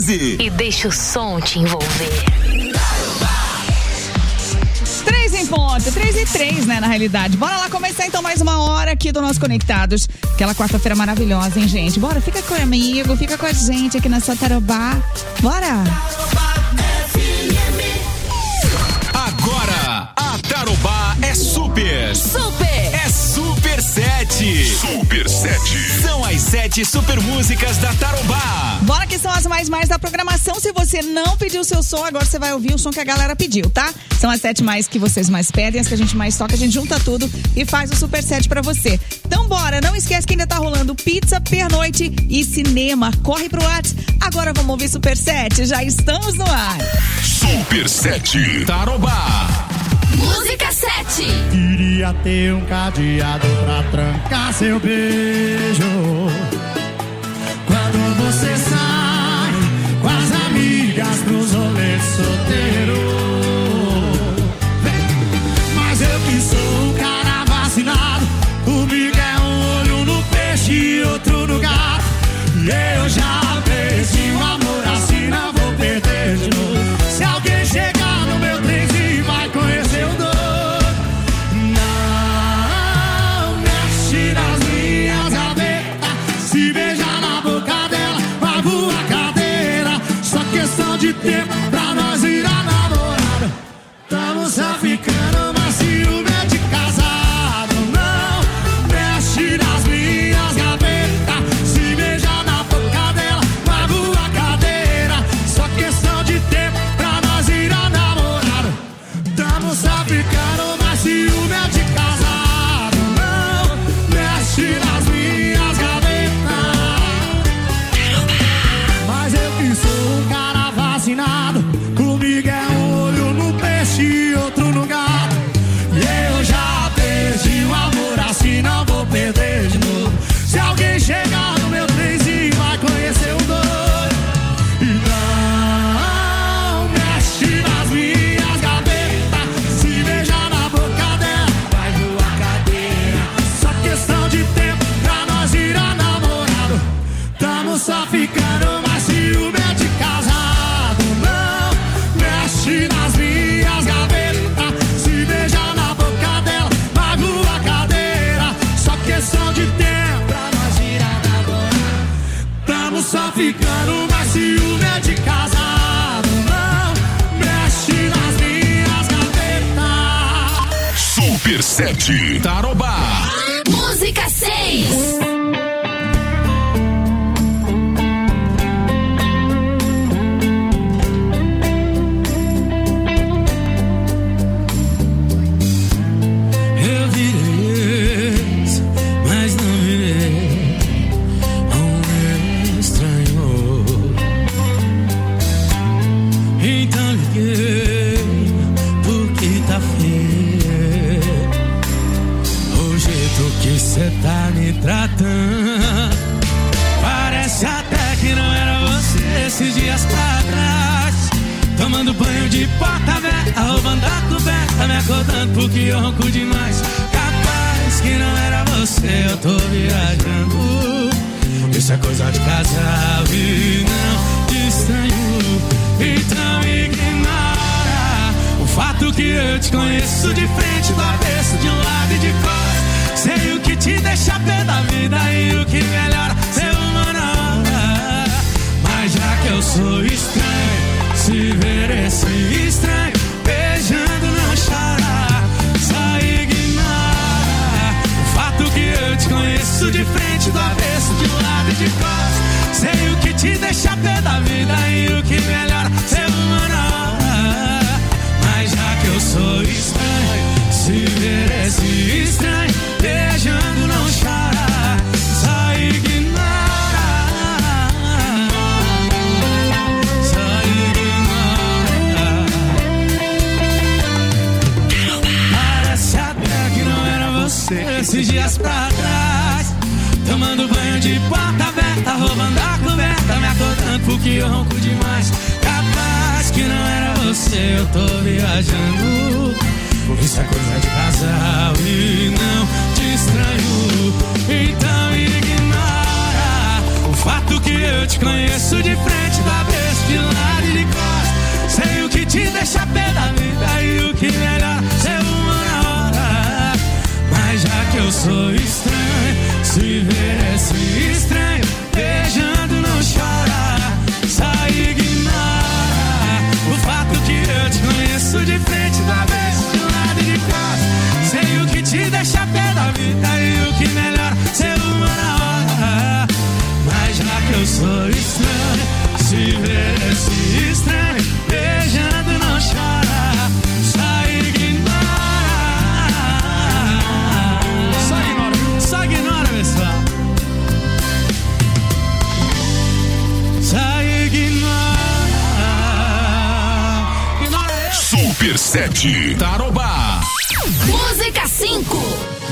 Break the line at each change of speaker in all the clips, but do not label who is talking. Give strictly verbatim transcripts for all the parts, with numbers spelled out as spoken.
E deixa o som te envolver.
Três em ponto, três e três, né, na realidade. Bora lá começar então mais uma hora aqui do nosso Conectados. Aquela quarta-feira maravilhosa, hein, gente? Bora, fica com o amigo, fica com a gente aqui nessa Tarobá. Bora!
Agora, a Tarobá é super.
Super!
É Super sete. Super sete. São as sete super músicas da Tarobá.
Bora que são as mais mais da programação. Se você não pediu o seu som, agora você vai ouvir o som que a galera pediu, tá? São as sete mais que vocês mais pedem, as que a gente mais toca, a gente junta tudo e faz o Super sete pra você. Então bora, não esquece que ainda tá rolando pizza, pernoite e cinema. Corre pro WhatsApp. Agora vamos ouvir Super sete, já estamos no ar.
Super sete Tarobá.
Música sete.
Queria ter um cadeado pra trancar seu beijo. Quando você sai com as amigas pros rolês solteiro. Mas eu que sou um cara vacinado, comigo é um olho no peixe e outro no gato. E eu já perdi o amor assim, não vou perder de novo. Se alguém chegar no meu trenzinho vai conhecer o doido. Não mexe nas minhas gavetas, se beijar na boca dela vai voar cadeira. Só questão de tempo pra nós virar namorado. Tamo só ficando, mas ciúme é de casado. Não mexe nas minhas gavetas, se beijar na boca dela vai voar cadeira. Só questão de tempo pra nós virar namorado. Tamo só ficando, mas ciúme é de casado. Não mexe nas minhas gavetas. Mas eu que sou um cara vacinado, comigo é um olho no peixe e outro no gato. E eu já perdi o amor assim, não vou perder de novo. Se alguém chegar no meu trenzinho vai conhecer o doido. E não mexe nas minhas gavetas, se beijar na boca dela vai voar cadeira. Só questão de tempo pra nós virar namorado. Tamo só ficando, mas ciúme é de casado. Não mexe nas minhas gavetas, se beijar na boca dela vai voar cadeira. Só questão de tempo pra nós virar namorado. Tamo só ficando, mas ciúme é de casado. Não mexe nas minhas gavetas.
Super sete Tarobá.
Música seis.
Eu virei ex, mas não virei um estranho. Então liguei porque tá feio o jeito que cê tá me tratando. Parece até que não era você esses dias pra trás. Tomando banho de porta aberta, roubando a coberta, me acordando porque eu ronco demais. Capaz que não era você, eu tô viajando. Isso é coisa de casal e não de estranho. Então ignora o fato que eu te conheço de frente, do avesso, de um lado e de costas. Sei o que te deixa pé da vida e o que melhora ser humano. Mas já que eu sou estranho, se ver esse estranho beijando não chora. Só ignora o fato que eu te conheço de frente, do avesso, de um lado e de costas. Sei o que te deixa pé da vida e o que melhora ser humano. Mas já que eu sou estranho, se ver esse estranho beijando não chora. Só ignora. Só ignora. Parece até que não era você esses dias pra trás. Tomando banho de porta aberta, roubando a coberta, me acordando porque eu ronco demais. Capaz que não era você, eu tô viajando. Isso é coisa de casal e não te estranho. Então ignora o fato que eu te conheço de frente, do avesso, esse estranho, beijando não chora, só ignora. Só ignora, só ignora, pessoal. Só ignora. Ignora.
Super sete Tarobá.
Música cinco.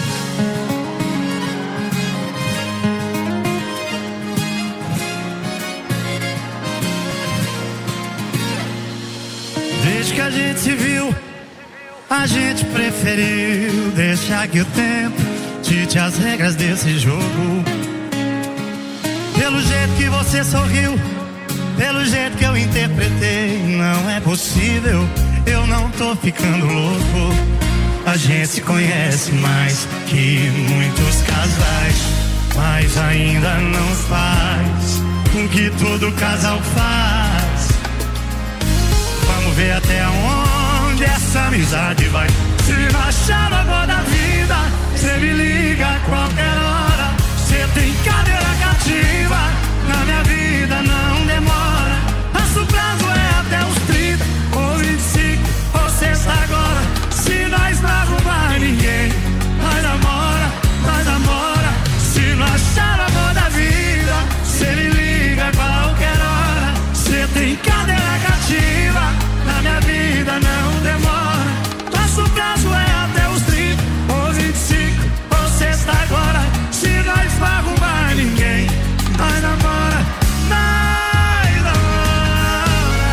Desde que a gente se viu, a gente preferiu deixar que o tempo dite as regras desse jogo. Pelo jeito que você sorriu, pelo jeito que eu interpretei, não é possível, eu não tô ficando louco. A gente se conhece mais que muitos casais, mas ainda não faz o que todo casal faz. Vamos ver até onde essa amizade vai. Se não achar a boa da vida, cê me liga a qualquer hora. Cê tem cadeira cativa, na minha vida não demora. Nosso prazo é até os trinta ou vinte e cinco ou sexta agora. Se nós não arrumar ninguém, nós namora, nós namora. Se não achar a boa da vida, cê me liga a qualquer hora. Cê tem cadeira cativa, na minha vida não demora. Nosso prazo é até os trinta ou vinte e cinco ou sexta agora. Se nós não arrumar ninguém, nós namora, nós namora.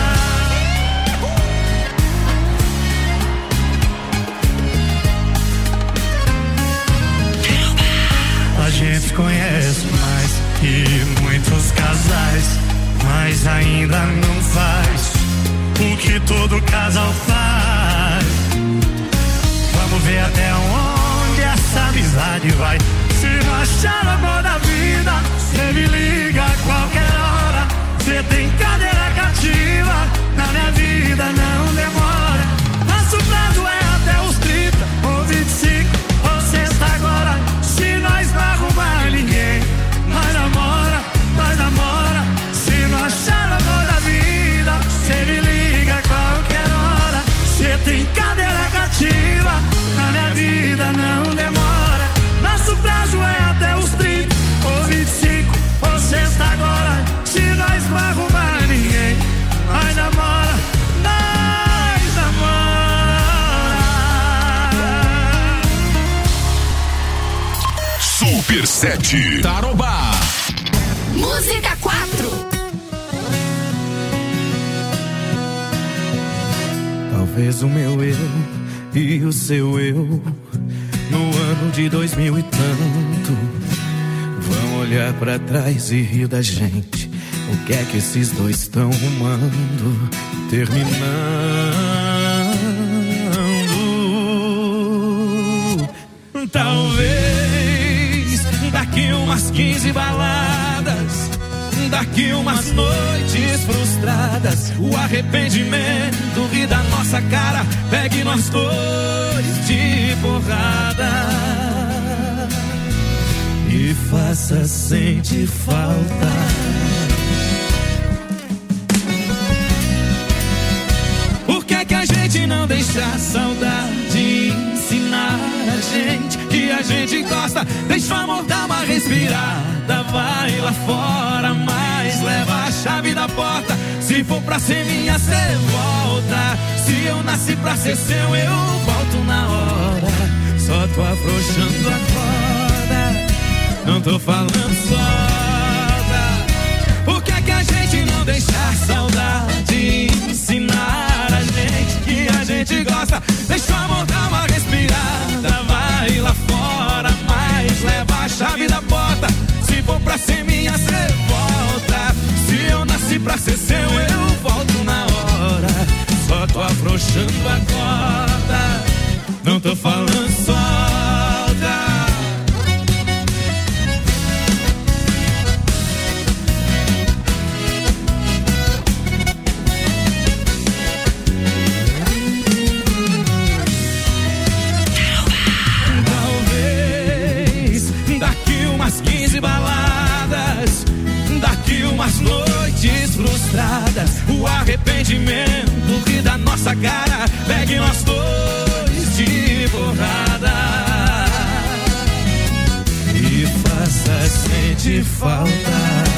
A gente conhece mais que muitos casais, mas ainda não faz o que todo casal faz. Vamos ver até onde essa amizade vai. Se não achar amor da vida, cê me liga a qualquer hora. Cê tem cadeira cativa, na minha vida não demora. Nosso prazo é até os trinta ou vinte e cinco ou sexta agora. Se nós não arrumar ninguém, nós namora, nós namora. Se não achar amor da vida, cê me liga a qualquer hora. Cê tem cadeira cativa, na minha vida não demora. Nosso prazo é até os trinta ou vinte e cinco ou sexta agora. Se nós não arrumar ninguém, nós namora, nós namora.
Super sete Tarobá.
Música quatro.
Talvez o meu eu e o seu eu no ano de dois mil e tanto vão olhar pra trás e rir da gente. O que é que esses dois estão rumando, terminando? Talvez daqui umas quinze baladas, daqui umas noites frustradas, o arrependimento ri da nossa cara, pegue nós dois de porrada e faça sentir falta. Por que é que a gente não deixa a saudade ensinar a gente que a gente gosta? Deixa o amor dar uma respirada, vai lá fora, mas leva a chave da porta. Se for pra ser minha, cê volta. Se eu nasci pra ser seu, eu volto na hora. Só tô afrouxando a corda, não tô falando solta. Por que é que a gente não deixa a saudade ensinar a gente que a gente gosta? Deixa o amor dar uma respirada, vai lá fora, mas leva a chave da porta. Se for pra ser minha, cê volta. Se eu nasci pra ser seu, eu volto na hora. Só tô afrouxando a corda, não tô falando solta. Umas quinze baladas, daqui umas noites frustradas, estradas, o arrependimento ri da nossa cara. Pegue nós dois de porrada e faça sentir falta.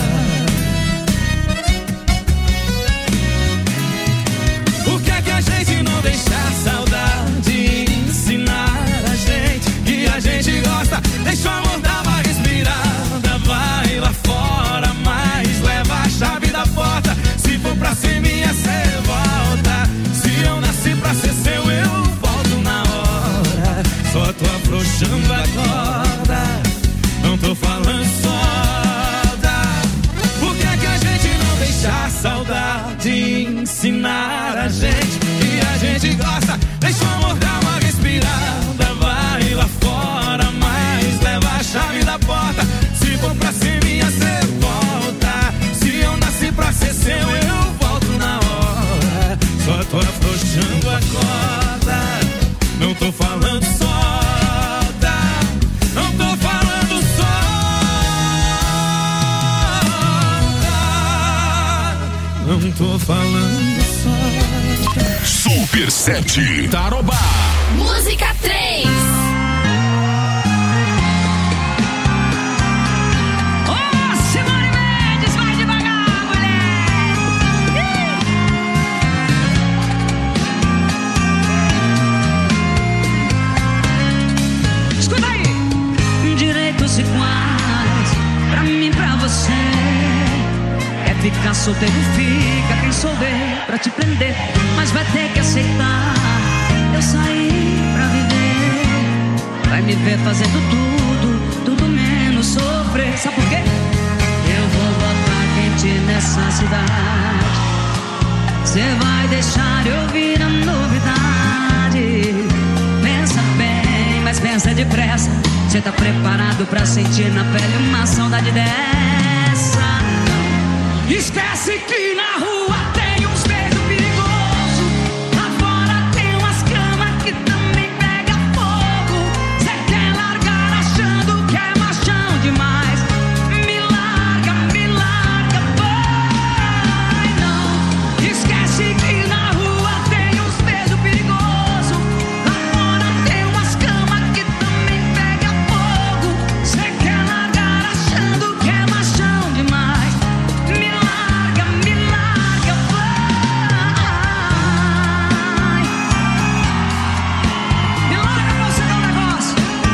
Por que é que a gente não deixa a saudade ensinar a gente que a gente gosta? Deixa o amor dar uma respirada, vai lá fora, mas leva a chave da porta. Se for pra ser minha, cê volta. Se eu nasci pra ser seu, eu volto na hora. Só tô afrouxando a corda, não tô falando solta. Por que é que a gente não deixa a saudade ensinar a gente que a gente gosta? Deixa o amor dar uma respirada, vai lá fora, mas leva a chave da porta. Se for pra ser minha, cê volta. Se eu nasci pra ser seu, eu volto na hora. Só tô afrouxando a corda, não tô falando solta. Não tô falando solta. Não tô falando solta.
Super sete Tarobá.
Música três.
Iguais, pra mim, pra você. É ficar solteiro, fica quem souber pra te prender, mas vai ter que aceitar. Eu saí pra viver, vai me ver fazendo tudo, tudo menos sofrer. Sabe por quê? Eu vou botar quente nessa cidade. Cê vai deixar eu ouvir a novidade. Pensa bem, mas pensa depressa. Cê tá preparado pra sentir na pele uma saudade dessa? Não. Esquece que na rua tem uns beijos perigosos. Lá fora tem umas camas que também pega fogo. Cê quer largar achando que é machão demais. Me larga, me larga, vai não. Esquece que na rua tem uns beijos perigosos. Lá fora tem umas camas que também pega fogo. Cê quer largar achando que é machão demais. Me larga, me larga, vai. Me larga pra você dar um negócio.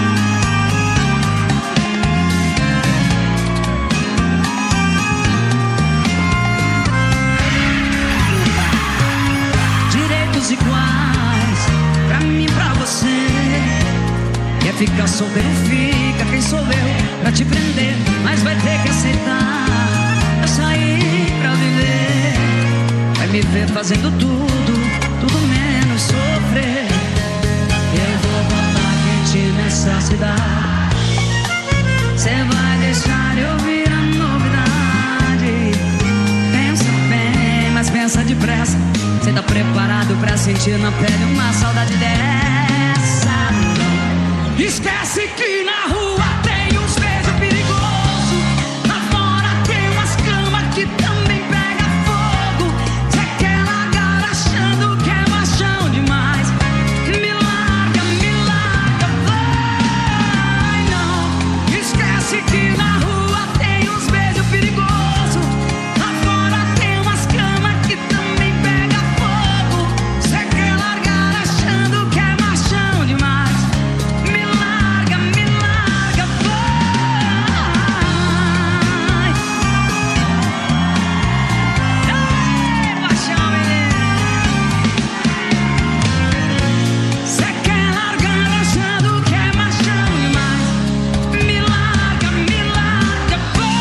Direitos iguais, pra mim, pra você. Quer ficar solteiro, fica quem sou eu pra te prender, mas vai ter que aceitar. Eu saí pra viver, vai me ver fazendo tudo, tudo menos sofrer. Eu vou botar quente nessa cidade. Cê vai deixar eu ouvir a novidade. Pensa bem, mas pensa depressa. Cê tá preparado pra sentir na pele uma saudade dessa? Não. Esquece que na rua tem uns beijos perigosos. Lá fora tem umas camas que também pega fogo. Cê quer largar achando que é machão demais. Me larga, me larga, vai não. Esquece que na rua tem uns beijos perigosos. Lá fora tem umas camas que também pega fogo. Cê quer largar achando que é machão demais. Me larga, me larga, vai. Ei, paixão, menino. Cê quer largar achando que é machão demais. Me larga, me larga,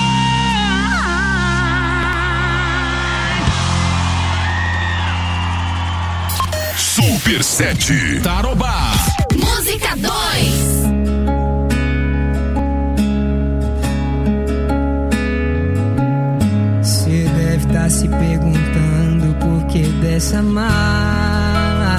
vai.
Super sete Tarobá.
Música dois.
Cê deve tá se perguntando por que dessa mala.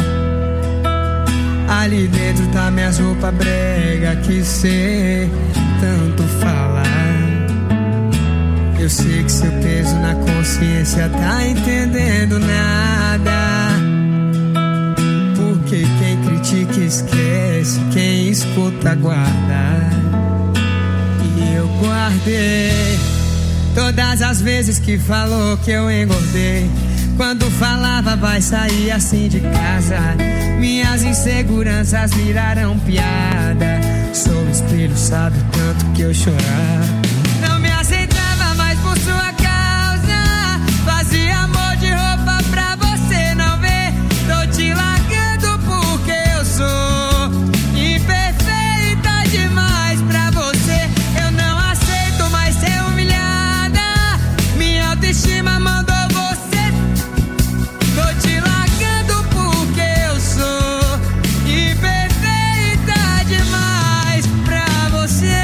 Ali dentro tá minhas roupas brega que cê tanto fala. Eu sei que seu peso na consciência tá entendendo nada. Porque quem critica esquece, quem escuta guarda. E eu guardei todas as vezes que falou que eu engordei. Quando falava vai sair assim de casa. Minhas inseguranças viraram piada. Sou espelho, sabe o tanto que eu chorava. Não me aceitava mais por sua causa. Fazia amor de roupa pra você não ver. Tô te largando porque eu sou imperfeita demais pra você. Eu não aceito mais ser humilhada. Minha autoestima mandou você. Tô te largando porque eu sou imperfeita demais pra você.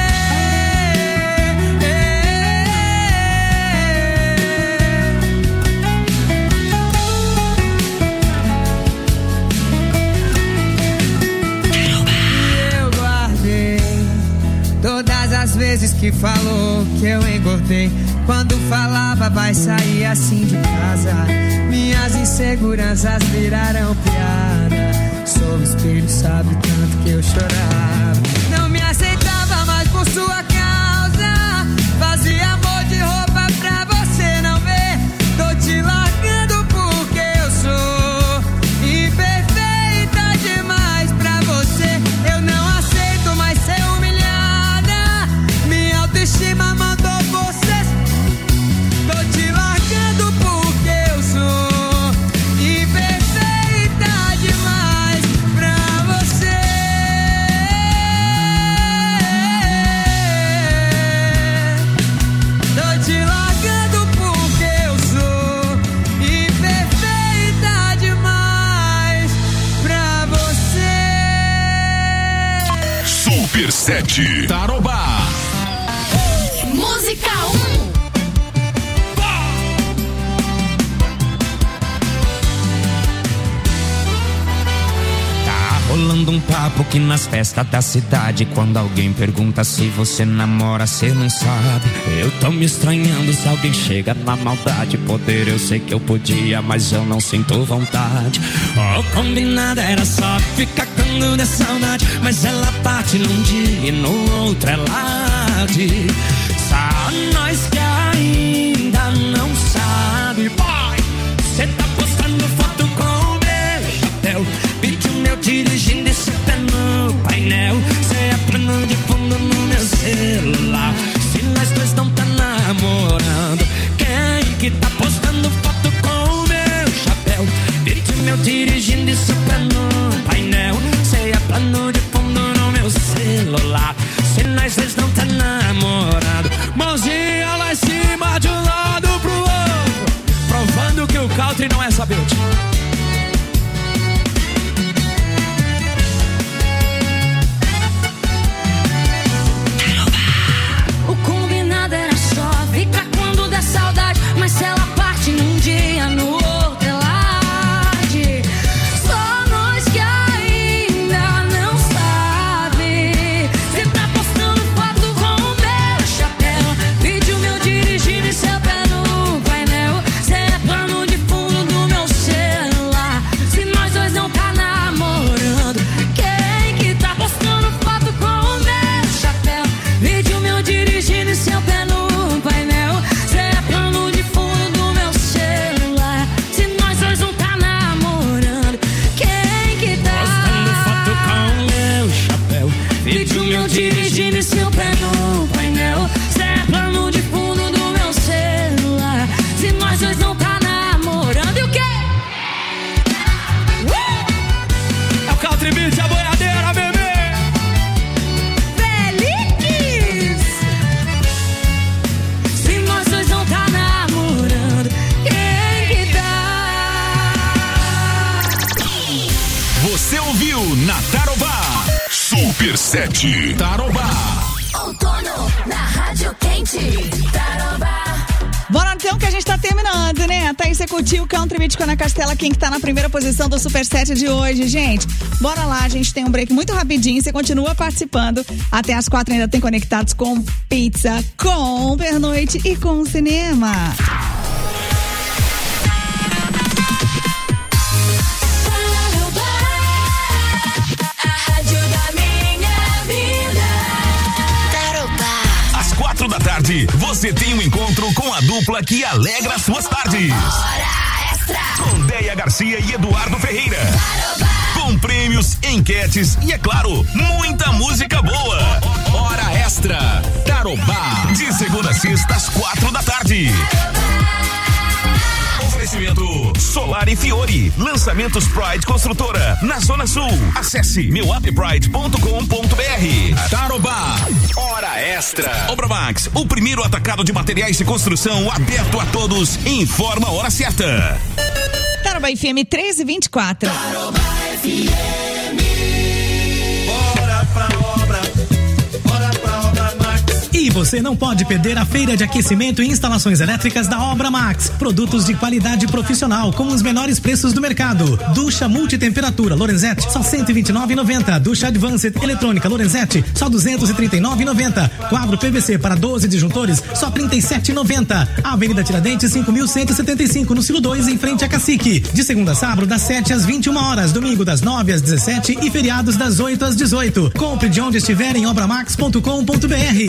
Eu guardei todas as vezes que falou que eu engordei. Quando falava vai sair assim de casa. Minhas inseguranças viraram piada. Sou o espelho, sabe o tanto que eu chorava. Não me aceitava mais por sua causa. Fazia amor de roupa pra você não ver. Tô te largando porque eu sou imperfeita demais pra você. Eu não aceito mais ser humilhada. Minha autoestima mandou você. Tô te largando porque eu sou imperfeita demais pra você. Tô te largando porque eu sou imperfeita demais pra você.
Super sete Tarobá.
Música um.
Rolando um papo que nas festas da cidade, quando alguém pergunta se você namora, cê não sabe. Eu tô me estranhando se alguém chega na maldade. Poder eu sei que eu podia, mas eu não sinto vontade. O combinado era só ficar cagando de saudade, mas ela bate num dia e no outro ela diz. Só nós que ainda não sabe. Boy, cê tá postando foto com o meu chapéu. Vídeo meu dirigindo esse pé no painel. Cê é plano de fundo no meu celular. Se nós dois não tá namorando, quem que tá postando foto com o meu chapéu? Vídeo meu dirigindo esse pé no painel. Cê é plano de fundo no meu celular. Se nós dois não tá namorando, mãozinha lá em cima de um lado pro outro, provando que o country não é saber.
O combinado era só ficar quando der saudade, mas se ela parte num dia, no outro ela diz. Só nós que ainda não sabe. Cê tá postando foto com o meu chapéu. Vídeo meu dirigindo e seu pé no painel. Cê é plano de fundo do meu celular. Se nós dois não tá namorando, quem que tá postando foto com o meu chapéu? Vídeo meu dirigindo e seu pé no painel. Cê é plano de fundo do meu celular. Se nós dois não tá namorando, quem que tá
postando foto com o meu chapéu?
Vídeo meu dirigindo e seu pé no painel. Cê é plano de fundo do meu celular. Se nós dois não tá namorando, e o quê?
É o country beat, a boiadeira, bebê.
Feliz! Se nós dois não tá namorando, quem que tá?
Você ouviu na Tarobá. Super sete Tarobá.
Outono na Rádio Quente. Tarobá.
Bora então que a gente tá terminando, né? Thaís, você curtiu o Country Beat com a Ana Castela, quem que tá na primeira posição do Super Set de hoje, gente. Bora lá, a gente tem um break muito rapidinho, você continua participando. Até as quatro ainda tem Conectados com pizza, com pernoite e com cinema.
Quatro da tarde, você tem um encontro com a dupla que alegra suas tardes.
Hora Extra.
Com Deia Garcia e Eduardo Ferreira. Com prêmios, enquetes e, é claro, muita música boa. Hora Extra. Tarobá. De segunda a sexta, às quatro da tarde. Oferecimento Solar e Fiore. Lançamentos Pride Construtora na Zona Sul. Acesse meu app pride ponto com ponto b r. Tarobá. Hora Extra. Obramax, o primeiro atacado de materiais de construção aberto a todos. Informa a hora certa.
Tarobá F M treze e vinte e quatro.
Tarobá F M. Bora pra obra. Bora pra obra Max.
E você não pode perder a feira de aquecimento e instalações elétricas da Obra Max. Produtos de qualidade profissional com os menores preços do mercado. Ducha multitemperatura Lorenzetti, só cento e vinte e nove reais e noventa centavos. Ducha Advanced eletrônica Lorenzetti, só duzentos e trinta e nove reais e noventa centavos. Quadro P V C para doze disjuntores, só trinta e sete reais e noventa centavos. Avenida Tiradentes, cinco mil cento e setenta e cinco, no Silo dois, em frente a Cacique. De segunda a sábado, das sete às vinte e uma horas. Domingo, das nove às dezessete e feriados das oito às dezoito. Compre de onde estiver em obramax ponto com ponto b r.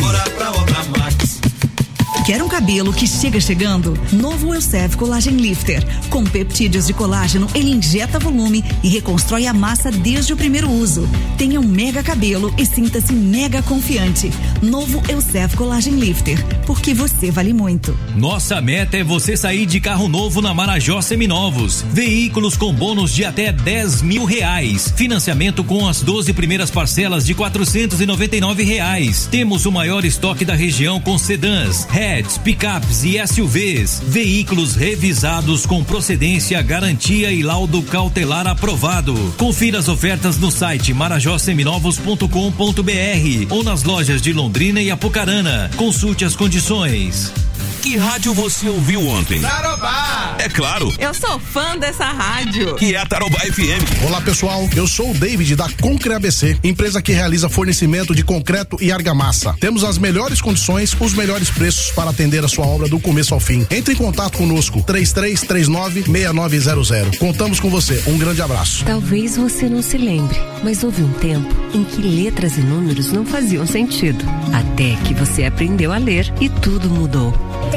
Quer um cabelo que chega chegando? Novo Elseve Collagen Lifter. Com peptídeos de colágeno, ele injeta volume e reconstrói a massa desde o primeiro uso. Tenha um mega cabelo e sinta-se mega confiante. Novo Elseve Collagen Lifter, porque você vale muito.
Nossa meta é você sair de carro novo na Marajó Seminovos. Veículos com bônus de até dez mil reais. Financiamento com as doze primeiras parcelas de quatrocentos e noventa e nove reais. Temos o maior estoque da região com sedãs, hatches, picapes e S U Vs. Veículos revisados com procedência, garantia e laudo cautelar aprovado. Confira as ofertas no site marajó seminovos ponto com ponto b r ou nas lojas de Londrina e Apucarana. Consulte as condições.
Que rádio você ouviu ontem?
Tarobá!
É claro.
Eu sou fã dessa rádio.
Que é a Tarobá F M.
Olá, pessoal. Eu sou o David da Concre A B C, empresa que realiza fornecimento de concreto e argamassa. Temos as melhores condições, os melhores preços para atender a sua obra do começo ao fim. Entre em contato conosco, três três três nove, seis nove zero zero. Contamos com você. Um grande abraço.
Talvez você não se lembre, mas houve um tempo em que letras e números não faziam sentido. Até que você aprendeu a ler e tudo mudou.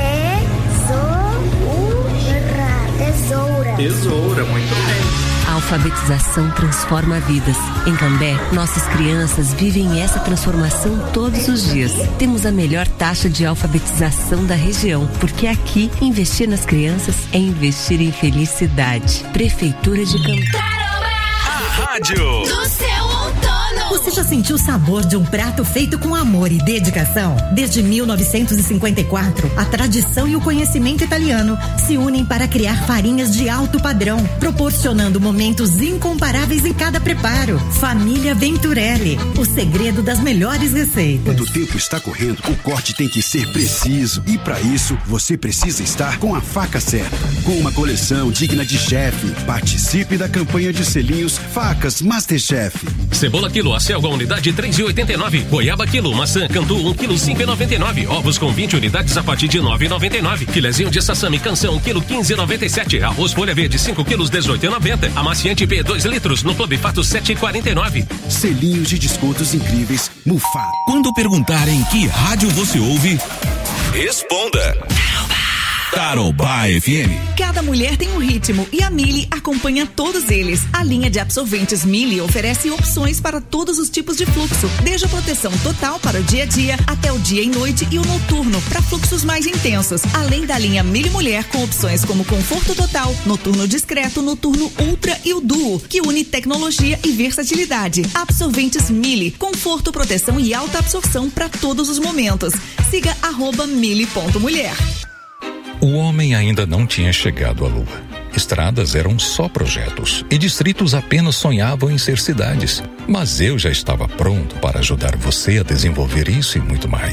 Tesoura. Tesoura, muito bem.
A alfabetização transforma vidas. Em Cambé, nossas crianças vivem essa transformação todos os dias. Temos a melhor taxa de alfabetização da região, porque aqui, investir nas crianças é investir em felicidade. Prefeitura de Cambé.
A rádio
do seu outono.
Você já sentiu o sabor de um prato feito com amor e dedicação? Desde mil novecentos e cinquenta e quatro, a tradição e o conhecimento italiano se unem para criar farinhas de alto padrão, proporcionando momentos incomparáveis em cada preparo. Família Venturelli, o segredo das melhores receitas.
Quando o tempo está correndo, o corte tem que ser preciso. E para isso, você precisa estar com a faca certa. Com uma coleção digna de chefe. Participe da campanha de selinhos Facas Masterchef.
Cebola quilo, acelga unidade três e oitenta e nove. Goiaba quilo, maçã Cantu um quilo cinco e noventa e nove. Ovos com vinte unidades a partir de nove e noventa e nove. Filezinho de sassami Canção quilo quinze e noventa e sete. Arroz folha verde cinco quilos dezoito e noventa. Amaciante P dois litros no Clube Fato sete e quarenta e nove.
Selinhos de descontos incríveis Mufá.
Quando perguntarem que rádio você ouve, responda. Tarobá F M.
Cada mulher tem um ritmo e a Mili acompanha todos eles. A linha de absorventes Mili oferece opções para todos os tipos de fluxo, desde a proteção total para o dia a dia até o dia e noite e o noturno para fluxos mais intensos. Além da linha Mili Mulher com opções como conforto total, noturno discreto, noturno ultra e o duo, que une tecnologia e versatilidade. Absorventes Mili, conforto, proteção e alta absorção para todos os momentos. Siga arroba mili ponto mulher.
O homem ainda não tinha chegado à Lua. Estradas eram só projetos e distritos apenas sonhavam em ser cidades. Mas eu já estava pronto para ajudar você a desenvolver isso e muito mais.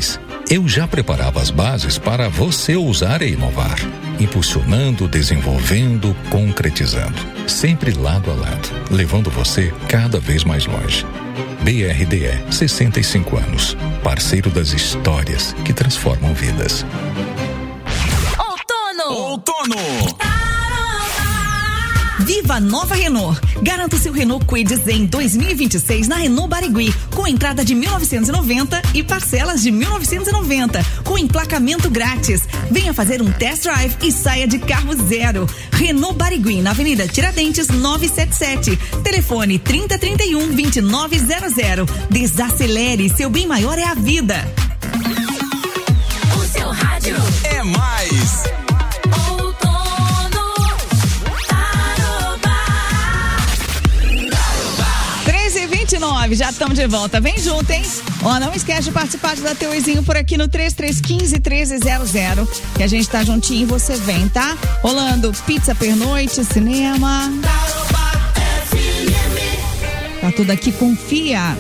eu já preparava as bases para você ousar e inovar, impulsionando, desenvolvendo, concretizando, sempre lado a lado, levando você cada vez mais longe. B R D E, sessenta e cinco anos, parceiro das histórias que transformam vidas.
Outono!
Outono!
Viva a nova Renault. Garanta o seu Renault Kwid Zen dois mil e vinte e seis na Renault Barigui, com entrada de mil novecentos e noventa e parcelas de mil novecentos e noventa, com emplacamento grátis. Venha fazer um test drive e saia de carro zero. Renault Barigui, na Avenida Tiradentes novecentos e setenta e sete. Telefone trinta, trinta e um, vinte e nove zero zero. Desacelere, seu bem maior é a vida.
O seu rádio
é mais.
vinte e nove, já estamos de volta. Vem junto, hein? Ó, não esquece de participar de dar teu oizinho por aqui no três três um cinco, um três zero zero, que a gente tá juntinho e você vem, tá? Rolando pizza pernoite, cinema. Tá tudo aqui, confia.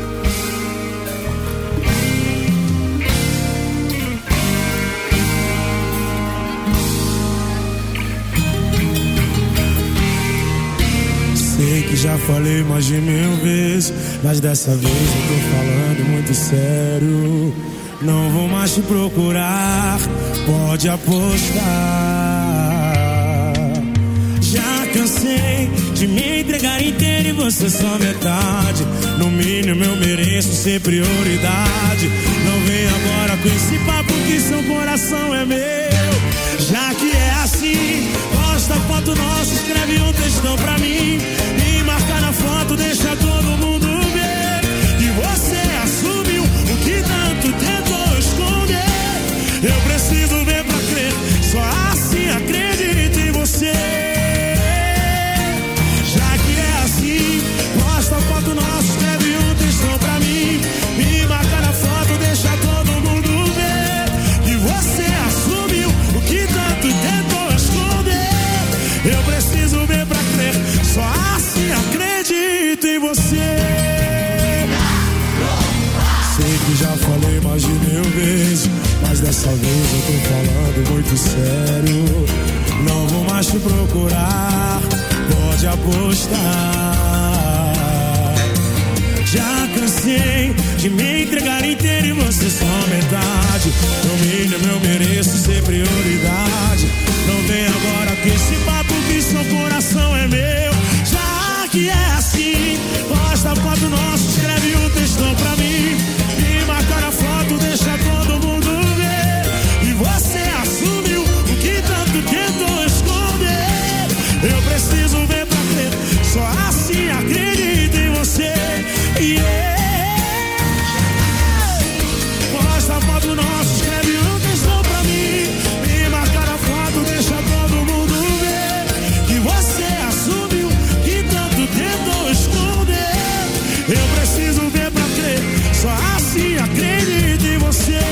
Sei que já falei mais de mil vezes, mas dessa vez eu tô falando muito sério. Não vou mais te procurar, pode apostar. Já cansei de me entregar inteiro e você só metade. No mínimo eu mereço ser prioridade. Não vem agora com esse papo que seu coração é meu. Já que é assim, posta foto nossa, escreve um textão pra mim. Me marca na foto, deixa todo mundo ver. E você assumiu o que tanto tentou esconder. Eu preciso ver pra crer, só assim acredito em você. Já que é assim, posta foto nossa, escreve um textão pra mim. Me marca na foto, deixa todo mundo ver. E você assumiu o que tanto tentou esconder. Eu preciso ver pra crer, só assim acredito em você. Sei que já falei mais de mil vezes, mas dessa vez eu tô falando muito sério. Não vou mais te procurar, pode apostar. Já cansei de me entregar inteiro e você só metade. No mínimo eu mereço ser prioridade. Não vem agora com esse papo que seu coração é meu. Já que é assim, posta foto nossa, escreve um textão pra mim. Me marca na foto, deixa todo mundo ver. E você assumiu o que tanto tentou esconder. Eu preciso ver pra crer, só assim acredito em você. Yeah. Posta foto nossa, escreve um textão pra mim. Me marca na foto, deixa todo mundo ver. Que você assumiu que tanto tentou esconder. Eu preciso ver pra crer, só assim acredito em você.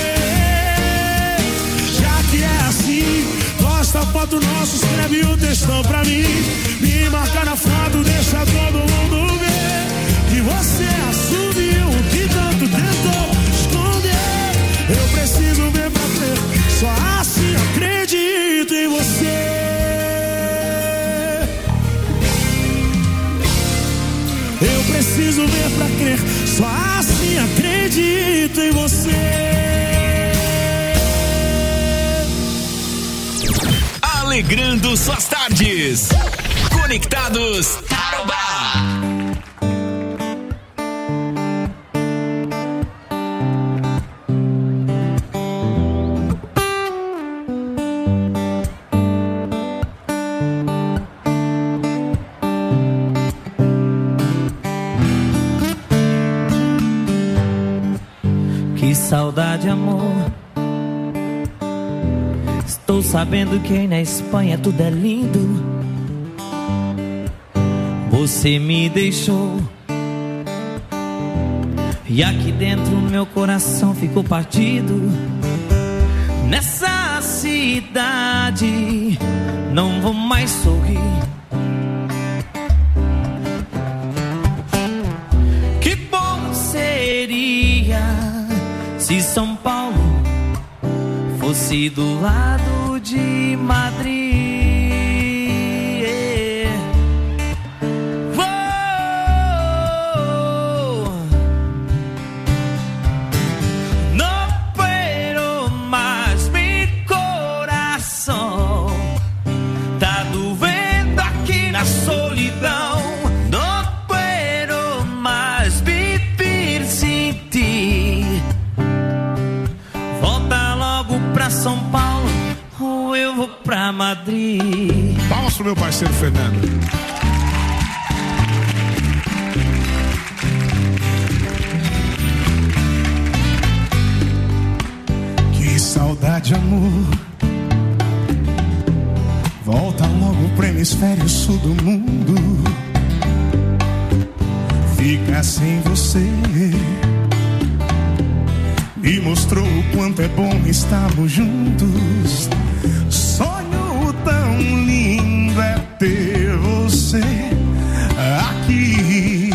Já que é assim, posta foto nossa, escreve um textão pra mim. Me marca na foto, deixa todo mundo ver. Que você assumiu o que tanto tentou esconder. Eu preciso ver pra crer, só assim acredito em você. Eu preciso ver pra crer, só assim acredito em você.
Alegrando suas tardes. Conectados Tarobá.
Saudade, amor. Estou sabendo que aí na Espanha tudo é lindo. Você me deixou e aqui dentro meu coração ficou partido. Nessa cidade não vou mais sorrir. Que bom seria se São Paulo fosse do lado de Madrid. Solidão, não puedo mais viver sem ti. Volta logo pra São Paulo ou eu vou pra Madrid.
Palmas pro meu parceiro Fernando.
Que saudade, amor. Volta logo pro hemisfério sul do mundo. Ficar sem você me mostrou o quanto é bom estarmos juntos. Sonho tão lindo é ter você aqui.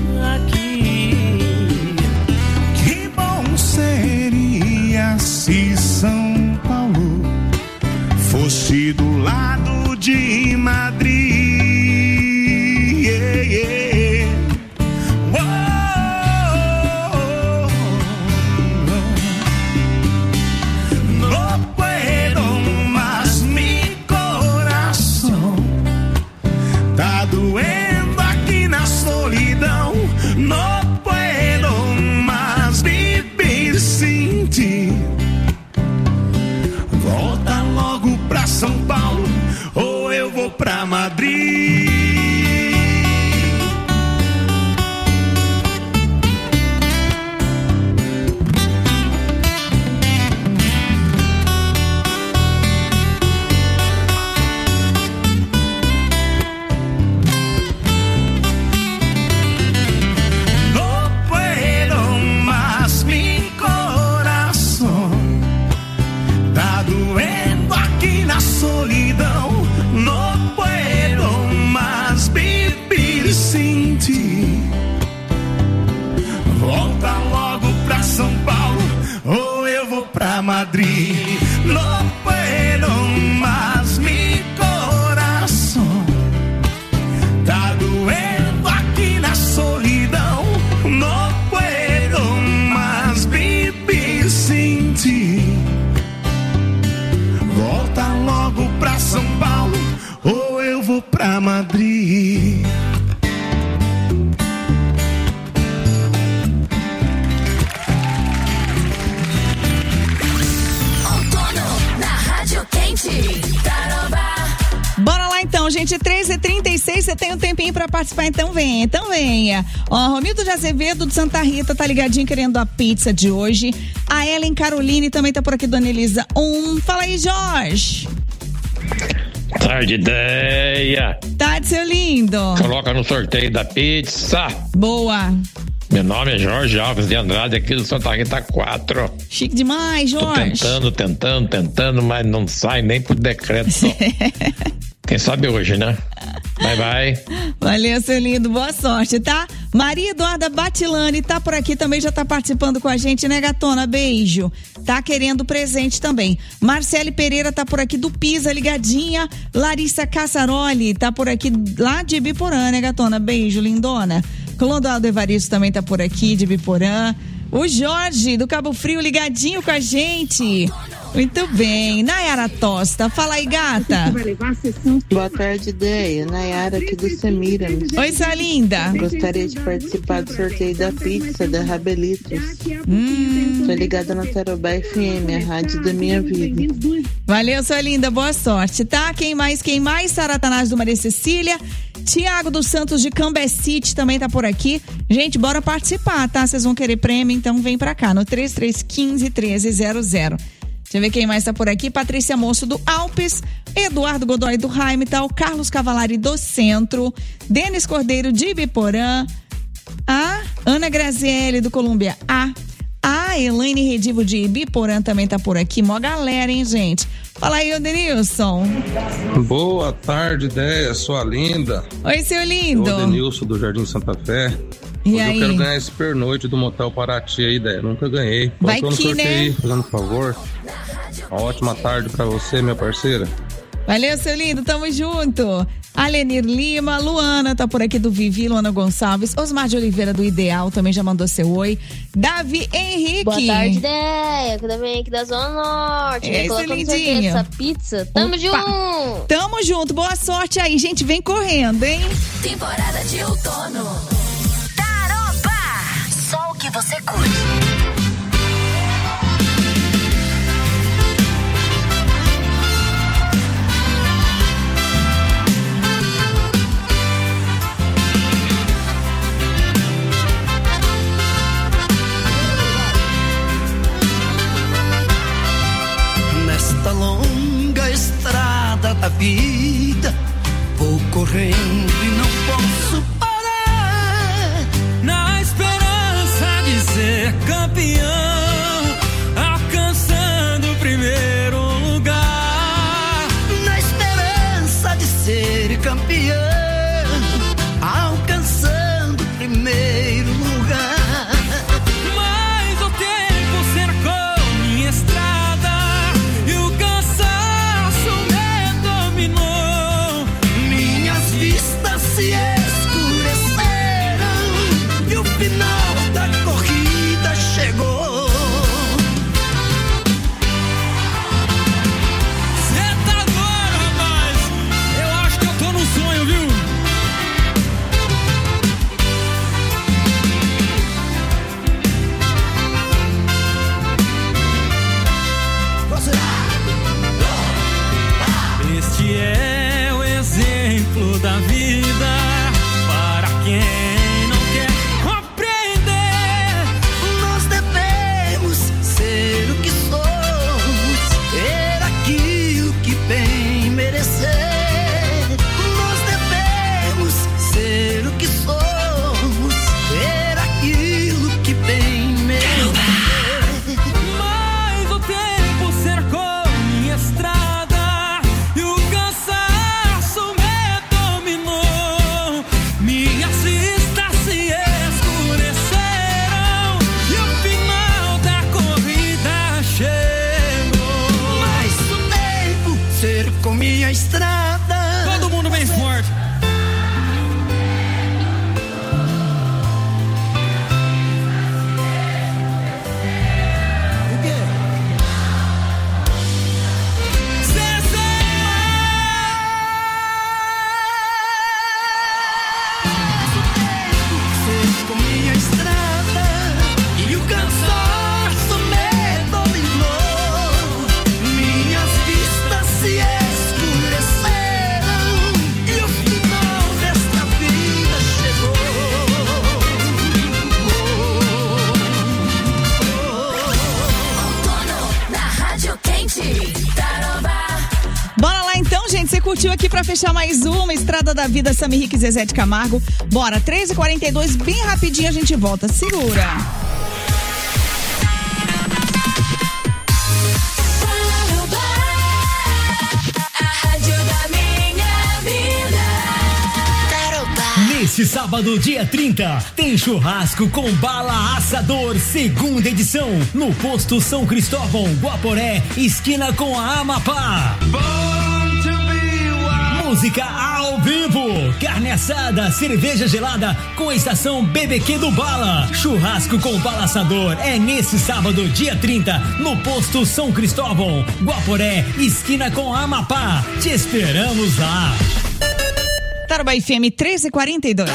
Aqui. Que bom seria se São Paulo fosse do lado de Madrid. Yeah, yeah. Oh, no puedo más, mi coração tá doendo aqui na solidão. No puedo más viver sem ti. Volta logo pra São Paulo ou eu vou pra Madrid. No puedo más, mi coração tá doendo aqui na solidão. No puedo más vivir sem ti. Volta logo pra São Paulo ou eu vou pra Madrid. No puedo más, mi coração tá doendo aqui na solidão. No puedo más vivir sem ti. Volta logo pra São Paulo ou eu vou pra Madrid.
Outono na Rádio Quente. Tarouba.
Bora lá então, gente, três e trinta e seis, você tem um tempinho pra participar, então venha, então venha. Ó, Romildo de Azevedo de Santa Rita tá ligadinho querendo a pizza de hoje. A Ellen Caroline também tá por aqui, Dona Elisa. Um, fala aí, Jorge.
Tarde, ideia.
Tarde, seu lindo.
Coloca no sorteio da pizza.
Boa.
Meu nome é Jorge Alves de Andrade, aqui do Santa Rita quatro.
Chique demais, Jorge.
Tô tentando, tentando, tentando, mas não sai nem por decreto. Quem sabe hoje, né? Bye, bye.
Valeu, seu lindo. Boa sorte, tá? Maria Eduarda Batilani tá por aqui também, já tá participando com a gente, né, gatona? Beijo. Tá querendo presente também. Marcele Pereira tá por aqui do Pisa, ligadinha. Larissa Cassaroli tá por aqui lá de Ibiporã, né, gatona? Beijo, lindona. Clodoaldo Evaristo também tá por aqui de Ibiporã. O Jorge do Cabo Frio ligadinho com a gente. Muito bem. Nayara Tosta, fala aí, gata.
Boa tarde, ideia. Nayara aqui do Semiramis.
Oi, sua linda.
Gostaria de participar do sorteio da pizza da Rabelitos.
Hum.
Tô ligada na Tarouba F M, a rádio da minha vida.
Valeu, sua linda. Boa sorte, tá? Quem mais? Quem mais? Saratanás do Maria Cecília. Tiago dos Santos de Cambé City também tá por aqui. Gente, bora participar, tá? Vocês vão querer prêmio, então vem pra cá no três três um cinco, um três zero zero. Deixa eu ver quem mais tá por aqui. Patrícia Moço do Alpes, Eduardo Godoy do Heimtal, Carlos Cavalari do Centro, Denis Cordeiro de Ibiporã, a Ana Graziele do Colômbia A, a Elaine Redivo de Ibiporã também tá por aqui. Mó galera, hein, gente? Fala aí, ô Denilson.
Boa tarde, ideia, sua linda.
Oi, seu lindo.
Sou o Denilson do Jardim Santa Fé.
E
Hoje
aí?
eu quero ganhar esse pernoite do Motel Paraty aí, ideia. Nunca ganhei.
Vai
Faltou no
que,
sorteio
né?
aí, fazendo favor. Uma ótima tarde pra você, minha parceira.
Valeu, seu lindo, tamo junto. Alenir Lima, Luana tá por aqui do Vivi, Luana Gonçalves, Osmar de Oliveira do Ideal também já mandou seu oi. Davi Henrique.
Boa tarde, Deia, que também aqui da Zona Norte.
É, esse lindinho.
Essa pizza. Tamo
Opa.
junto.
Tamo junto, boa sorte aí, gente, vem correndo, hein?
Temporada de outono. Taroba, só o que você curte.
Nesta longa estrada da vida, vou correndo e não posso parar.
Na esperança de ser campeão, alcançando o primeiro lugar.
Na esperança de ser campeão, alcançando o primeiro lugar.
Mas o tempo cercou minha estrada e o cansaço me dominou.
Minhas vistas se escureceram e o final da corrida chegou.
Cê tá doido, rapaz? Eu acho que eu tô num sonho, viu? Este é o exemplo da vida para quem não quer compreender.
Nós devemos ser o que somos, ter aquilo que bem merecer. Nós devemos ser o que somos, ter aquilo que bem merecer.
Mas o tempo cercou minha estrada e o cansaço me dominou. Minhas vistas se escureceram e o final da corrida chegou.
Mas o tempo cercou minha estrada.
Todo mundo bem forte.
Cercou minha estrada e o cansaço me dominou. Minhas vistas se escureceram e o final desta vida chegou.
Outono na Rádio Quente. Taroba.
Bora lá então, gente. Você curtiu aqui pra fechar mais uma Estrada da Vida, Sammy Rick e Zezé de Camargo. Bora, três e quarenta e dois, bem rapidinho a gente volta. Segura.
Taroba, a rádio da minha vida. Taroba.
Neste sábado, dia trinta, tem churrasco com bala assador, segunda edição, no posto São Cristóvão, Guaporé, esquina com a Amapá. Música ao vivo, carne assada, cerveja gelada com a estação B B Q do Bala. Churrasco com bala assador é nesse sábado, dia trinta, no posto São Cristóvão, Guaporé, esquina com a Amapá. Te esperamos lá.
Taroba F M treze e quarenta e dois.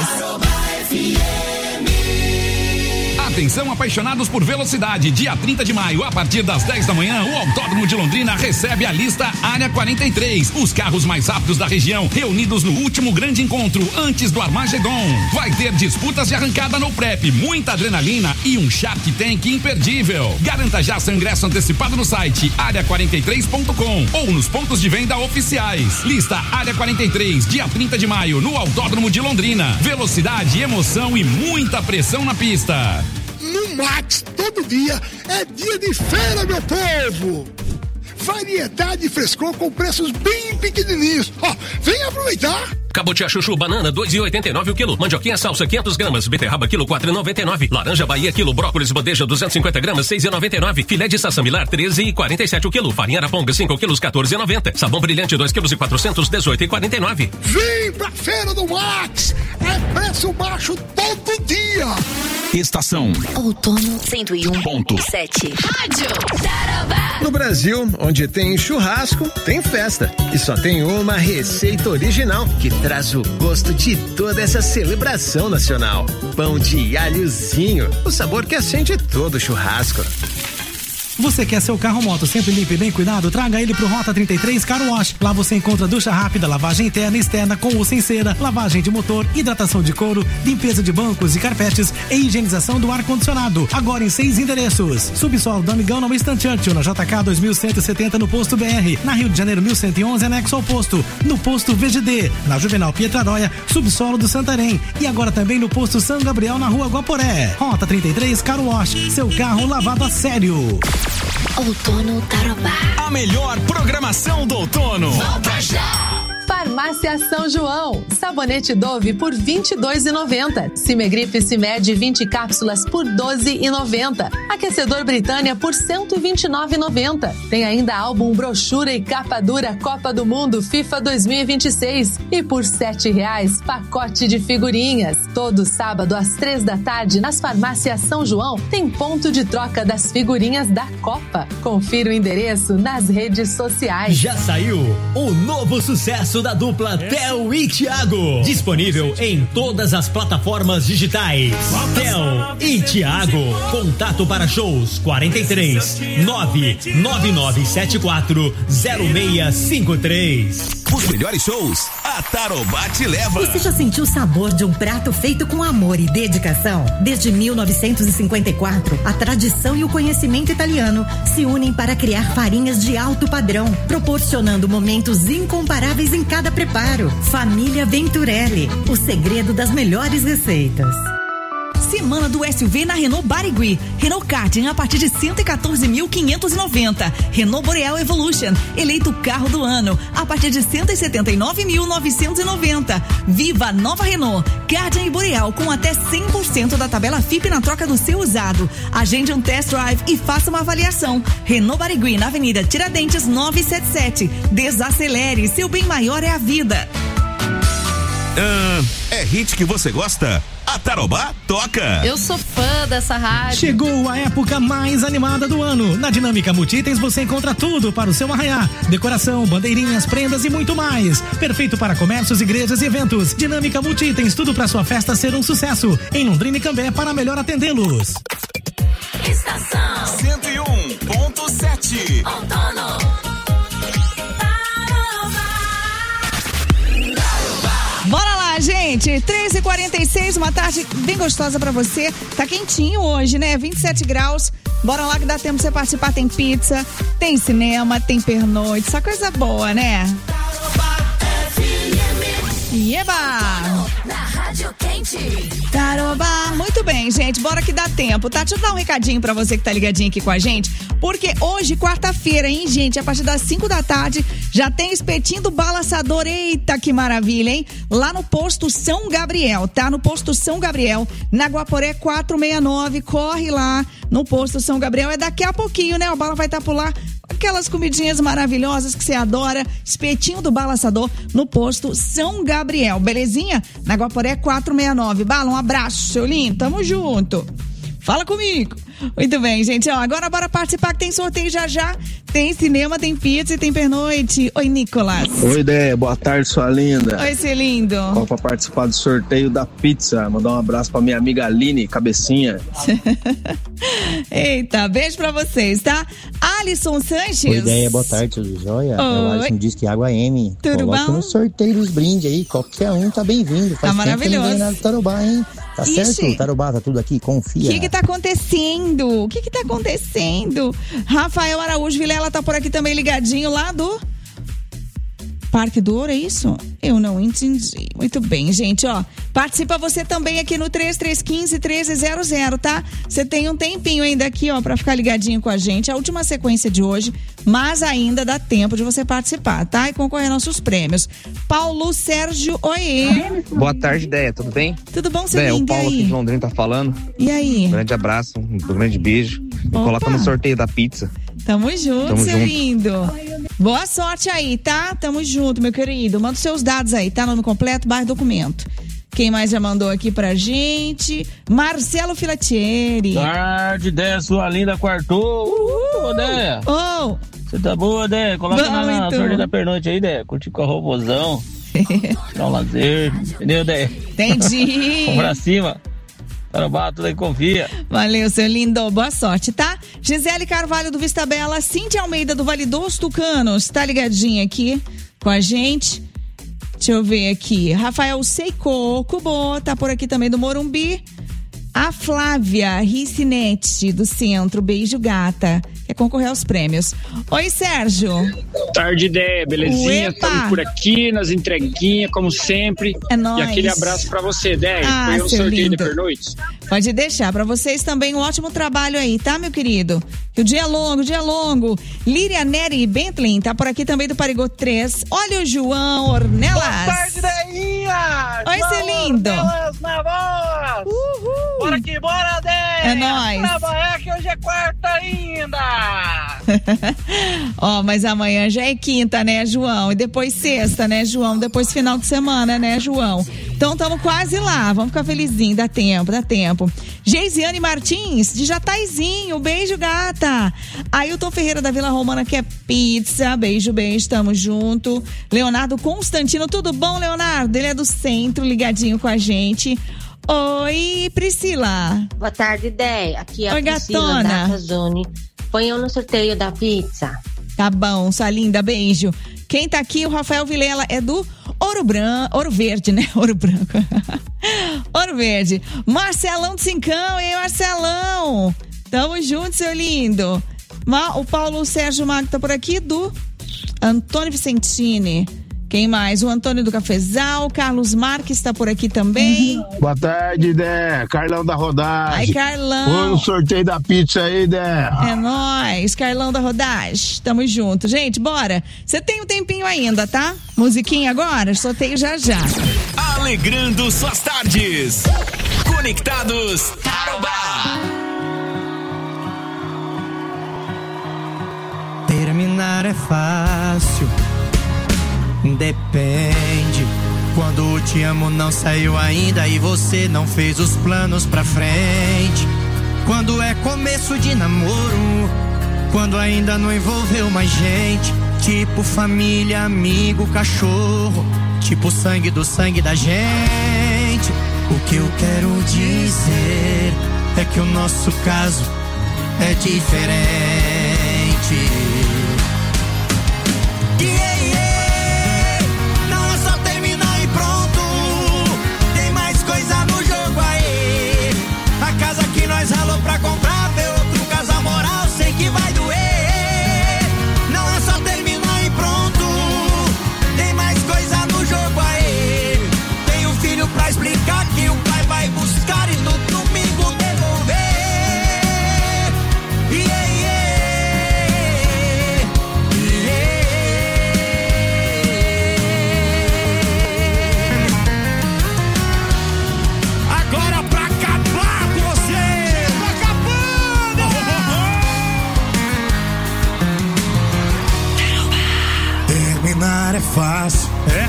Atenção, apaixonados por velocidade. Dia trinta de maio, a partir das dez da manhã, o Autódromo de Londrina recebe a lista Área quarenta e três. Os carros mais rápidos da região, reunidos no último grande encontro, antes do Armagedon. Vai ter disputas de arrancada no prep, muita adrenalina e um Shark Tank imperdível. Garanta já seu ingresso antecipado no site área quarenta e três ponto com ou nos pontos de venda oficiais. Lista Área quarenta e três, dia trinta de maio, no Autódromo de Londrina. Velocidade, emoção e muita pressão na pista.
No Max, todo dia é dia de feira, meu povo! Variedade e frescor com preços bem pequenininhos. Ó, vem aproveitar!
Cabotiá chuchu banana dois e oitenta e nove o quilo. Mandioquinha salsa quinhentas gramas. Beterraba quilo quatro e noventa e nove. Laranja Bahia quilo. Brócolis bandeja duzentos e cinquenta gramas seis e noventa e nove. Filé de sassamilar treze e quarenta e sete o quilo. Farinha araponga cinco quilos quatorze e noventa. Sabão brilhante dois quilos e quatrocentos dezoito e quarenta e nove.
Vem pra Feira do Max! É preço baixo todo dia!
Estação
Outono cento e um ponto sete. Rádio Tarobá.
No Brasil, onde tem churrasco, tem festa. E só tem uma receita original que traz o gosto de toda essa celebração nacional. Pão de alhozinho, o sabor que acende todo churrasco.
Você quer seu carro moto sempre limpo e bem cuidado? Traga ele pro Rota trinta e três Car Wash. Lá você encontra ducha rápida, lavagem interna e externa com ou sem cera, lavagem de motor, hidratação de couro, limpeza de bancos e carpetes e higienização do ar-condicionado. Agora em seis endereços. Subsolo do Amigão no Winston Churchill, na J K dois mil cento e setenta no Posto B R. Na Rio de Janeiro mil cento e onze, anexo ao posto. No Posto V G D. Na Juvenal Pietraróia, subsolo do Santarém. E agora também no Posto São Gabriel, na Rua Guaporé. Rota trinta e três Car Wash. Seu carro lavado a sério.
Outono Tarobá.
A melhor programação do outono.
Volta já!
Farmácia São João. Sabonete Dove por vinte e dois reais e noventa centavos. Cimegrife Cimed vinte cápsulas por doze reais e noventa centavos. Aquecedor Britânia por cento e vinte e nove reais e noventa centavos. Tem ainda álbum, brochura e capa dura Copa do Mundo FIFA dois mil e vinte e seis. E por sete reais, pacote de figurinhas. Todo sábado às três da tarde nas Farmácias São João tem ponto de troca das figurinhas da Copa. Confira o endereço nas redes sociais.
Já saiu o novo sucesso da dupla Theo e Thiago. Disponível em todas as plataformas digitais. Theo e Thiago. Contato para shows quarenta e três nove nove nove sete quatro zero seis cinco três.
Os melhores shows, a Tarobá te leva.
Você já sentiu o sabor de um prato feito com amor e dedicação? Desde mil novecentos e cinquenta e quatro, a tradição e o conhecimento italiano se unem para criar farinhas de alto padrão, proporcionando momentos incomparáveis em cada preparo. Família Venturelli, o segredo das melhores receitas.
Semana do S U V na Renault Barigui. Renault Karting a partir de cento e quatorze mil quinhentos e noventa. Renault Boreal Evolution, eleito carro do ano, a partir de cento e setenta e nove mil novecentos e noventa. Viva a nova Renault Karting e Boreal com até cem por cento da tabela F I P na troca do seu usado. Agende um test drive e faça uma avaliação. Renault Barigui na Avenida Tiradentes novecentos e setenta e sete. Desacelere, seu bem maior é a vida.
Ah, é hit que você gosta? A Tarobá toca.
Eu sou fã dessa rádio.
Chegou a época mais animada do ano. Na Dinâmica Multitens você encontra tudo para o seu arraiá. Decoração, bandeirinhas, prendas e muito mais. Perfeito para comércios, igrejas e eventos. Dinâmica Multitens, tudo para sua festa ser um sucesso. Em Londrina e Cambé para melhor atendê-los.
Estação
cento e um ponto sete.
Outono.
Bora lá, gente. três e quarenta e seis, uma tarde bem gostosa pra você. Tá quentinho hoje, né? vinte e sete graus. Bora lá que dá tempo de você participar. Tem pizza, tem cinema, tem pernoite. Só coisa boa, né? Eba!
Na Rádio Quente.
Tarobá. Muito bem, gente. Bora que dá tempo, tá? Deixa eu dar um recadinho pra você que tá ligadinho aqui com a gente. Porque hoje, quarta-feira, hein, gente? A partir das cinco da tarde, já tem espetinho do Balaçador. Eita, que maravilha, hein? Lá no posto São Gabriel, tá? No posto São Gabriel, na Guaporé quatrocentos e sessenta e nove. Corre lá no posto São Gabriel. É daqui a pouquinho, né? O Bala vai estar por lá. Aquelas comidinhas maravilhosas que você adora. Espetinho do Balaçador no posto São Gabriel. Belezinha? Na Guaporé quatrocentos e sessenta e nove. Bala, um abraço, seu lindo. Tamo junto. Fala comigo. Muito bem, gente. Ó, agora bora participar que tem sorteio já já. Tem cinema, tem pizza e tem pernoite. Oi, Nicolas.
Oi, Déia. Boa tarde, sua linda.
Oi, seu lindo.
Qual pra participar do sorteio da pizza? Mandar um abraço pra minha amiga Aline, cabecinha.
Eita, beijo pra vocês, tá? Alisson Sanches.
Oi, Déia. Boa tarde, tudo jóia? É o Alisson diz que água M.
Tudo
Coloca
bom?
no sorteio dos brindes aí. Qualquer um tá bem-vindo. Faz
Tá maravilhoso.
tempo que não do Tarobá, hein? Tá
Ixi.
certo? Tarobá, tá tudo aqui,
O
confia.
que que tá acontecendo? O que que tá acontecendo? Rafael Araújo Vilela tá por aqui também ligadinho lá do... Parque do Ouro, é isso? Eu não entendi. Muito bem, gente, ó. Participa você também aqui no três três um cinco, um três zero zero, tá? Você tem um tempinho ainda aqui, ó, pra ficar ligadinho com a gente. A última sequência de hoje, mas ainda dá tempo de você participar, tá? E concorrer aos nossos prêmios. Paulo Sérgio, oiê.
Boa tarde, Déia, tudo bem?
Tudo bom, seu
Déia,
lindo?
o Paulo aqui de Londrina tá falando.
E aí?
Um grande abraço, um grande beijo. Me coloca no sorteio da pizza.
Tamo junto,
Tamo
seu
junto.
lindo. Boa sorte aí, tá? Tamo junto, meu querido. Manda os seus dados aí, tá? Nome completo, barra documento. Quem mais já mandou aqui pra gente? Marcelo Filatieri.
Tarde, Déia, sua linda quartou. Uhul, Déia.
Oh.
Você tá boa, Déia? Coloca
Vamos,
na, na
então.
sorteio da pernoite aí, Déia. Curtir com a robozão. Tirar um lazer. Entendeu, Déia?
Entendi.
Vamos pra cima. Tarobá, tudo aí, confia.
Valeu, seu lindo. Boa sorte, tá? Gisele Carvalho do Vista Bela, Cíntia Almeida do Vale dos Tucanos, tá ligadinha aqui com a gente. Deixa eu ver aqui. Rafael Seiko Cubo, tá por aqui também do Morumbi. A Flávia Ricinete do Centro, beijo gata. Quer concorrer aos prêmios. Oi, Sérgio.
Tarde, Déia, belezinha?
Uepa.
Estamos por aqui nas entreguinhas, como sempre.
É nóis.
E aquele abraço pra você, Déia.
Ah,
Foi um
seu
sorteio
lindo.
de pernoites.
Pode deixar. Pra vocês também um ótimo trabalho aí, tá, meu querido? Que o dia é longo, o dia é longo. Líria Neri Bentley tá por aqui também do Parigô três. Olha o João Ornelas.
Boa tarde, Deinha!
Oi, seu lindo.
Ornelas na voz! Uhul! Bora que bora, Déia!
É nóis.
Trabalhar que hoje é quarta ainda!
Ó, mas amanhã já é quinta, né, João? E depois sexta, né, João? Depois final de semana, né, João? Então estamos quase lá. Vamos ficar felizinho. Dá tempo, dá tempo. Geisiane Martins, de Jataizinho. Beijo, gata. Ailton Ferreira da Vila Romana, que é pizza. Beijo, beijo. Tamo junto. Leonardo Constantino. Tudo bom, Leonardo? Ele é do centro, ligadinho com a gente. Oi, Priscila.
Boa tarde, Déia. Aqui é a
Oi,
Priscila
gatona.
da Zone. Põe eu no sorteio da pizza.
Tá bom, sua linda, beijo. Quem tá aqui, o Rafael Vilela, é do Ouro Branco, Ouro Verde, né? Ouro Branco. Ouro Verde. Marcelão de Cincão, e aí, Marcelão? Tamo junto, seu lindo. Ma- O Paulo Sérgio Mago tá por aqui, do Antônio Vicentini. Quem mais? O Antônio do Cafezal, Carlos Marques tá por aqui também.
Boa tarde, Dé. Carlão da Rodagem.
Ai, Carlão.
Põe o sorteio da pizza aí, Dé.
É nóis, Carlão da Rodagem. Tamo junto. Gente, bora. Você tem um tempinho ainda, tá? Musiquinha agora? Sorteio já já.
Alegrando suas tardes. Conectados Tarobá.
Terminar é fácil, depende. Quando o te amo não saiu ainda e você não fez os planos pra frente. Quando é começo de namoro, quando ainda não envolveu mais gente. Tipo família, amigo, cachorro, tipo sangue do sangue da gente. O que eu quero dizer é que o nosso caso é diferente. Yeah, yeah. Não é só terminar e pronto, tem mais coisa no jogo aí. A casa que nós ralou pra comprar, ver outro casal moral, sei que vai doer. Não é só terminar e pronto, tem mais coisa no jogo aí. Tem um filho pra explicar que o pai vai buscar e no domingo devolver. Yeah, yeah. Agora pra acabar com você! Tá acabando! Terminar é fácil, é?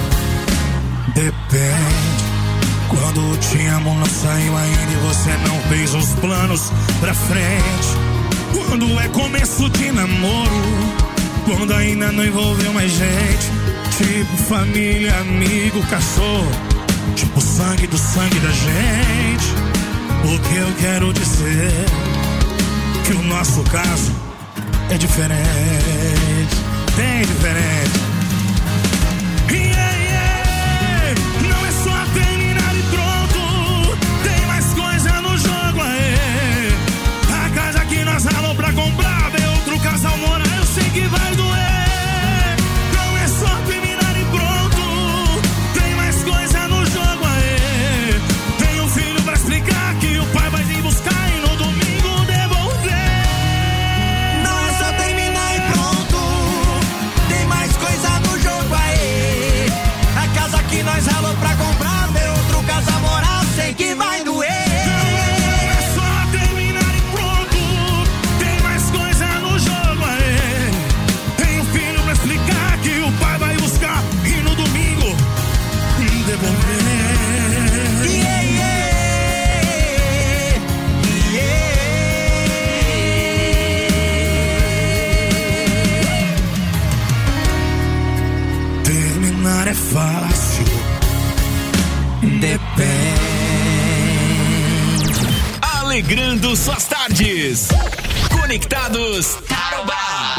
Depende. Quando te amo não saiu ainda e você não fez os planos pra frente. Quando é começo de namoro, quando ainda não envolveu mais gente. Tipo família, amigo, cachorro, tipo sangue do sangue da gente. O que eu quero dizer que o nosso caso é diferente, bem diferente. Yeah, yeah. Não é só terminar e pronto, tem mais coisa no jogo aí. A casa que nós ralou pra comprar, ver outro casal morar, eu sei que vai doer. Não é só terminar
envolver. Yeah, yeah, yeah. Terminar é fácil, depende.
Alegrando suas tardes. Conectados Tarobá.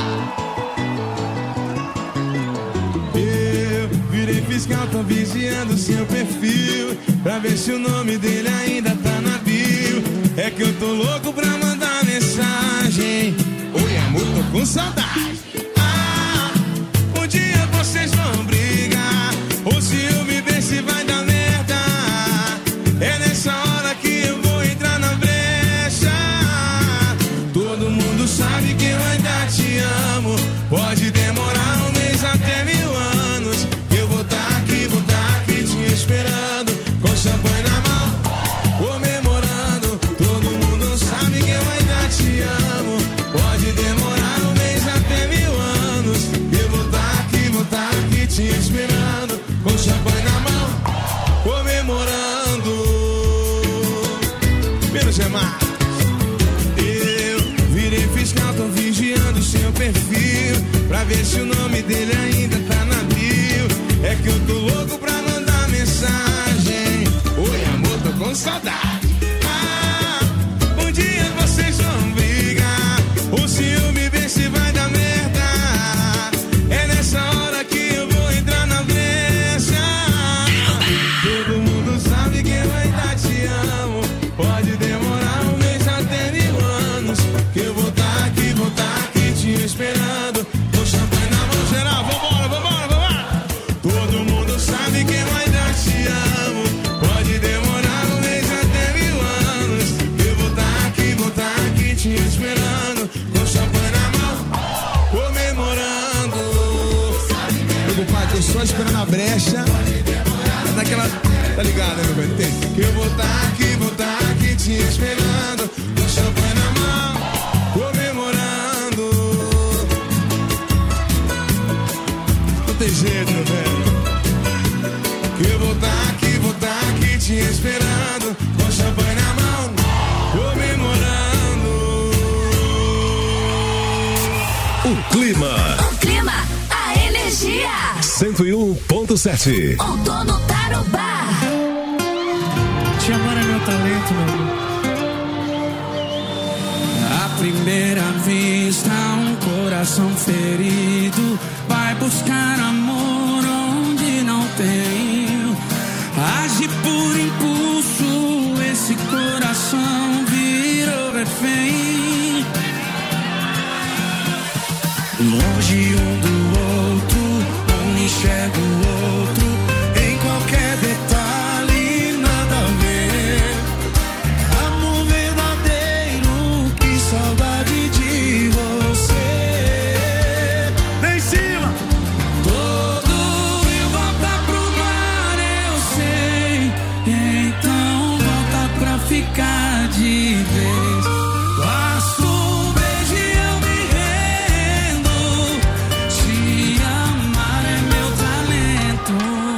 Eu virei fiscal, tô vigiando seu perfil pra ver se o nome dele ainda tá na bio. É que eu tô louco pra mandar mensagem. Oi amor, tô com saudade. Ah, um dia vocês vão brigar, ou se eu me ver se vai dar merda. É nessa hora que eu vou entrar na brecha. Todo mundo sabe que eu ainda te amo. Pode demorar um mês até mil anos. Eu vou tá aqui, vou tá aqui te esperando, com champanhe na mão, comemorando. Todo mundo sabe que eu ainda te amo. Pode demorar um mês até mil anos. Eu vou tá aqui, vou tá aqui te esperando, com champanhe na mão, comemorando. Menos é mais. Eu virei fiscal, tô vigiando seu perfil pra ver se o nome dele ainda tá na bio. É que eu tô louco pra mandar mensagem. Oi amor, tô com saudade. Ah, um dia vocês vão brigar, ou se eu me ver se vai dar merda. É nessa hora que eu vou entrar na brecha. Todo mundo sabe que eu ainda te amo. Pode demorar um mês até mil anos. Que eu vou tá aqui, vou tá aqui te esperando, com champanhe na mão. Geral, vambora, vambora, vambora. Todo mundo sabe que eu ainda te amo. Pode demorar um mês até mil anos. Eu vou tá aqui, vou tá aqui te esperando, com champanhe na mão, comemorando. Meu compadre, tô só esperando a brecha. Naquela, tá ligado, né, meu velho? Tem. Que eu vou tá aqui, vou tá aqui te esperando, com champanhe na mão, comemorando. Não tem jeito, meu velho. Que eu vou tá aqui, vou tá aqui te esperando, com champanhe na mão, comemorando.
O clima.
O clima, a energia.
cento e um ponto sete.
Outono Tarobá.
Te amar é meu talento, meu irmão. À primeira vista, um coração ferido vai buscar amor onde não tem. Age por impulso, esse coração virou refém. Longe um do outro, um enxerga o outro, em qualquer detalhe, nada a ver. Amor verdadeiro, que saudade de você. Vem em cima! Todo rio volta pro mar, eu sei. Então volta pra ficar de vez. Basta um beijo e eu me rendo. Te amar é meu talento.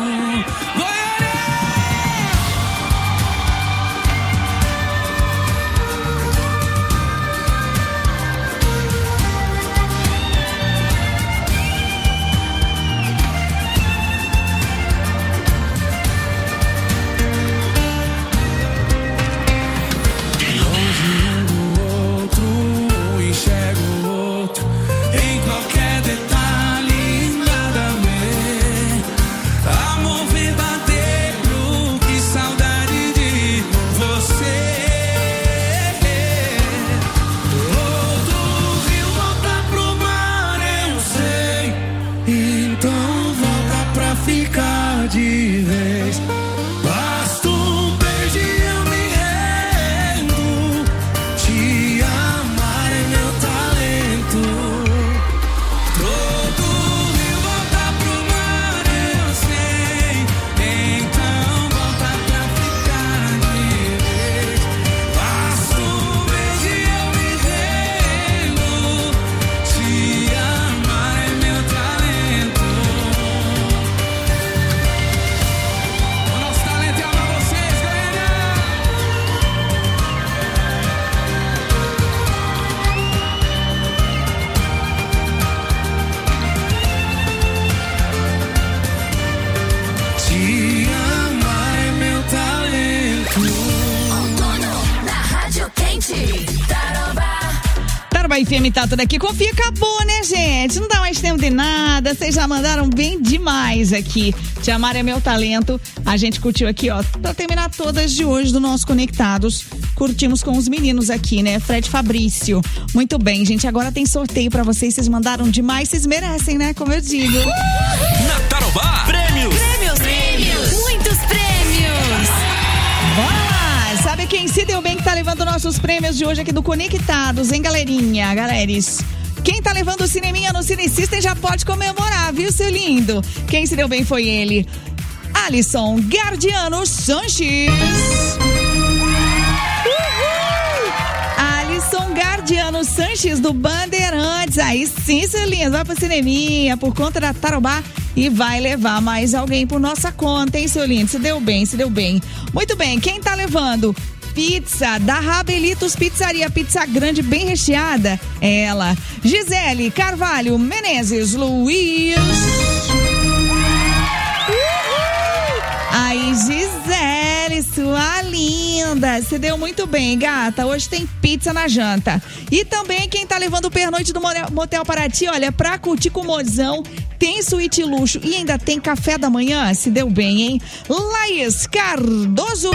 Tarouba F M tá tudo aqui. Confia, acabou, né, gente? Não dá mais tempo de nada. Vocês já mandaram bem demais aqui. Te Amar é Meu Talento. A gente curtiu aqui, ó, pra terminar todas de hoje do nosso Conectados. Curtimos com os meninos aqui, né? Fred Fabrício. Muito bem, gente. Agora tem sorteio pra vocês. Vocês mandaram demais. Vocês merecem, né? Como eu digo.
Na Tarobá, prêmios.
Prêmios, prêmios. Muitos prêmios.
Bora lá. Sabe quem se deu bem que tá levando nossos prêmios de hoje aqui do Conectados, hein, galerinha? Galeres. Quem tá levando o cineminha no Cine System já pode comemorar, viu, seu lindo? Quem se deu bem foi ele, Alisson Gardiano Sanches. Uhul! Alisson Gardiano Sanches do Bandeirantes. Aí sim, seu lindo, vai pro cineminha por conta da Tarobá e vai levar mais alguém por nossa conta, hein, seu lindo? Se deu bem, se deu bem. Muito bem, quem tá levando pizza da Rabelitos Pizzaria, pizza grande bem recheada? Ela, Gisele Carvalho Menezes Luiz. Uhul! Aí, Gisele, sua linda, se deu muito bem, gata. Hoje tem pizza na janta. E também quem tá levando o pernoite do Motel Paraty, olha, pra curtir com o mozão, tem suíte luxo e ainda tem café da manhã, se deu bem, hein? Laís Cardoso.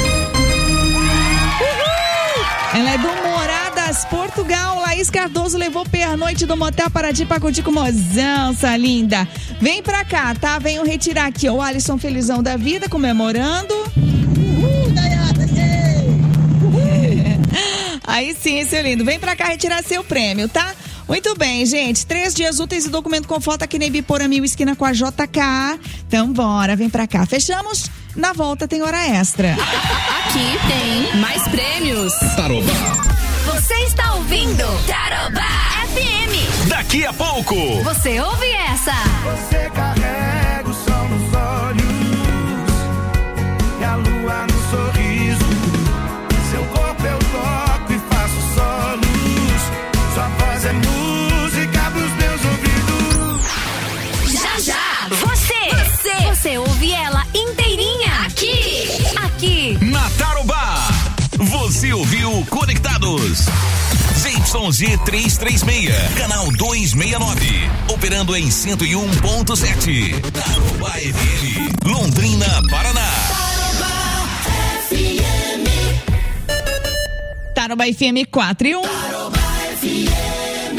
Ela é do Moradas, Portugal. Laís Cardoso levou pernoite do Motel Paraty pra curtir com o mozão, sua linda. Vem pra cá, tá? Venham retirar aqui o Alisson Felizão da Vida, comemorando. Uhul, Dayata, yeah. Aí sim, seu lindo. Vem pra cá retirar seu prêmio, tá? Muito bem, gente. Três dias úteis e documento com foto aqui na Ibipora Mil, esquina com a J K. Então, bora, vem pra cá. Fechamos? Na volta tem hora extra.
Aqui tem mais prêmios.
Tarobá.
Você está ouvindo Tarobá F M.
Daqui a pouco.
Você ouve essa.
Você carrega o sol nos olhos e a lua no sorriso. Seu corpo eu toco e faço solos. Sua voz é música pros meus ouvidos.
Já, já. Você, você, você ouve ela inteirinha aqui, aqui.
Na Tarobá. Você ouviu Conectados. Z Y Z trezentos e trinta e seis, canal duzentos e sessenta e nove. Operando em cento e um ponto sete. Tarobá F M. Londrina, Paraná.
Tarobá F M.
Tarobá F M quatro e um.
Tarobá F M.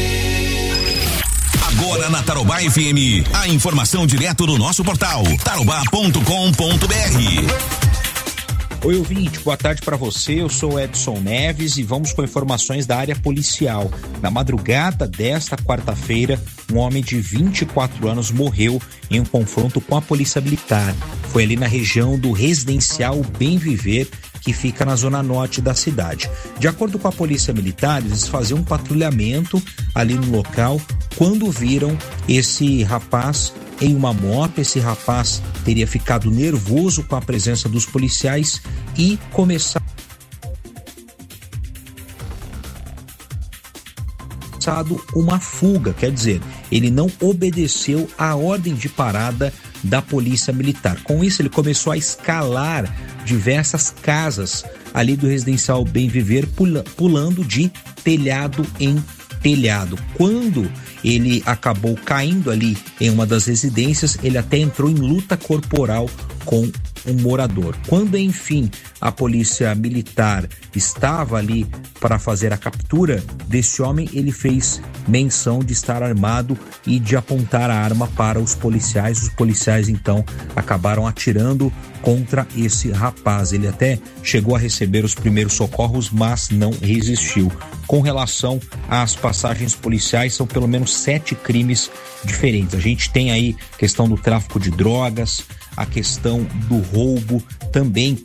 Agora na Tarobá F M, a informação direto do nosso portal tarobá ponto com ponto br.
Oi, ouvinte, boa tarde para você. Eu sou Edson Neves e vamos com informações da área policial. Na madrugada desta quarta-feira, um homem de vinte e quatro anos morreu em um confronto com a polícia militar. Foi ali na região do residencial Bem Viver, que fica na zona norte da cidade. De acordo com a polícia militar, eles faziam um patrulhamento ali no local quando viram esse rapaz em uma moto. Esse rapaz teria ficado nervoso com a presença dos policiais e começado uma fuga, quer dizer, ele não obedeceu à ordem de parada da polícia militar. Com isso, ele começou a escalar diversas casas ali do residencial Bem Viver, pula, pulando de telhado em telhado. Quando ele acabou caindo ali em uma das residências, ele até entrou em luta corporal com um morador. Quando, enfim, a polícia militar estava ali para fazer a captura desse homem, ele fez menção de estar armado e de apontar a arma para os policiais. Os policiais, então, acabaram atirando contra esse rapaz. Ele até chegou a receber os primeiros socorros, mas não resistiu. Com relação às passagens policiais, são pelo menos sete crimes diferentes. A gente tem aí questão do tráfico de drogas, a questão do roubo, também